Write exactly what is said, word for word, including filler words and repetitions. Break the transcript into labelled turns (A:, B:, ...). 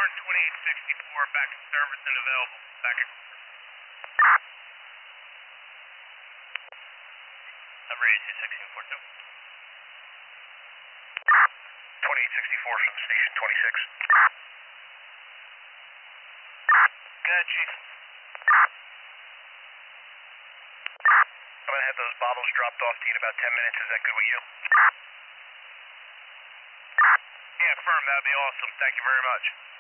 A: Martin twenty-eight sixty-four, back at service and available. Back at... Number eighty-two sixteen forty-two. twenty-eight sixty-four from station twenty-six. Go ahead, Chief. I'm gonna have those bottles dropped off to you in about ten minutes. Is that good with you? Yeah, firm. That'd be awesome. Thank you very much.